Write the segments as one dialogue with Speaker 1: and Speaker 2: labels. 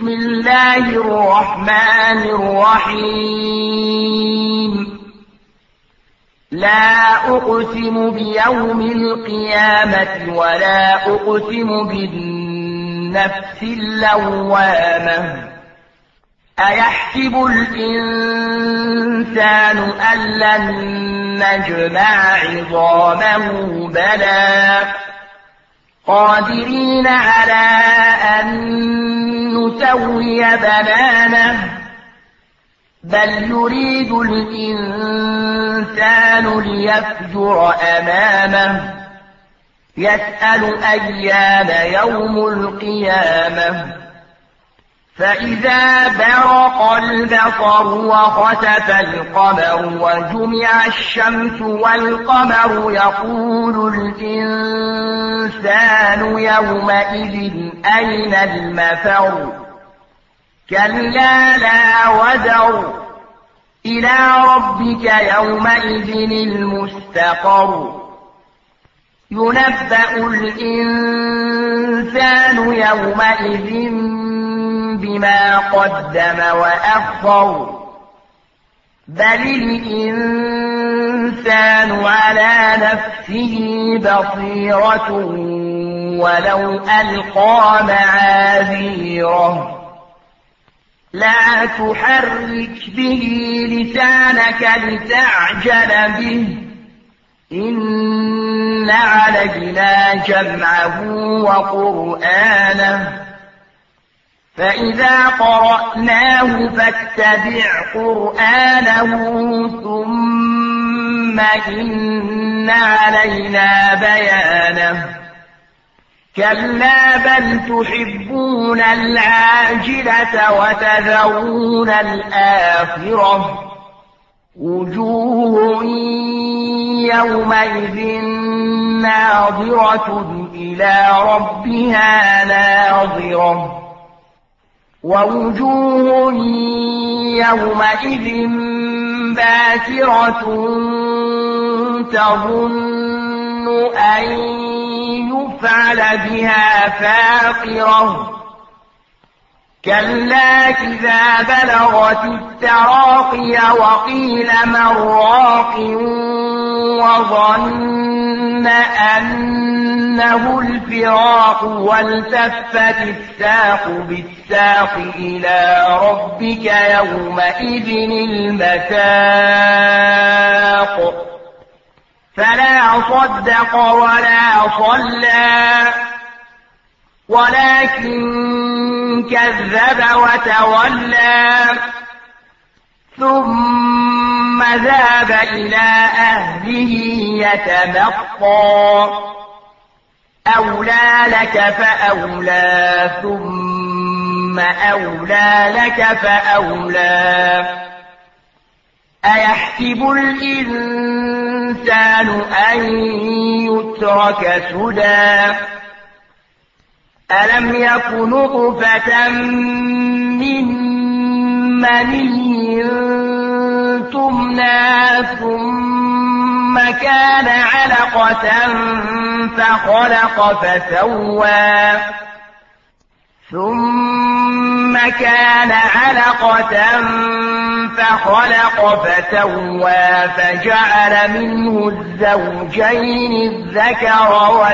Speaker 1: بسم الله الرحمن الرحيم لا أقسم بيوم القيامة ولا أقسم بالنفس اللوامة أيحسب الإنسان أن لن نجمع عظامه بلى قادرين على أن نسوي بنانه بل يريد الإنسان ليفجر أمامه يسأل أيان يوم القيامة فإذا برق البصر وخسف القمر وجمع الشمس والقمر يقول الإنسان يومئذ أين المفر كلا لا وزر إلى ربك يومئذ المستقر ينبأ الإنسان يومئذ بما قدم وأخر بل الإنسان على نفسه بصيرة ولو ألقى معاذيره لا تحرك به لسانك لتعجل به إن علينا جمعه وقرآنه فإذا قرأناه فاتبع قرآنه ثم إن علينا بيانه كلا بل تحبون العاجلة وتذرون الآخرة وجوه يومئذ ناظرة إلى ربها ناظرة ووجوه يومئذ باسرة تظن أن يفعل بها فاقرة كلا إذا بلغت التراقي وقيل من راق وظن أنه الفراق والتفت الساق بالساق إلى ربك يومئذ المساق فلا صدق ولا صلى ولكن كذب وتولى ثم ذهب إلى أهله يتمطى أولى لك فأولى ثم أولى لك فأولى أيحسب الإنسان أن يترك سدى ألم يك نطفة من مني تمنى ثم كان علقة فخلق فسوى ثم كان علقة فخلق فسوى فجعل منه الزوجين الذكر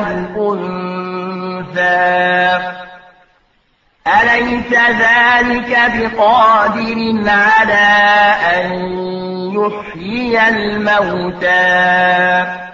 Speaker 1: والأنثى أليس ذلك بقادر على أن يحيي الموتى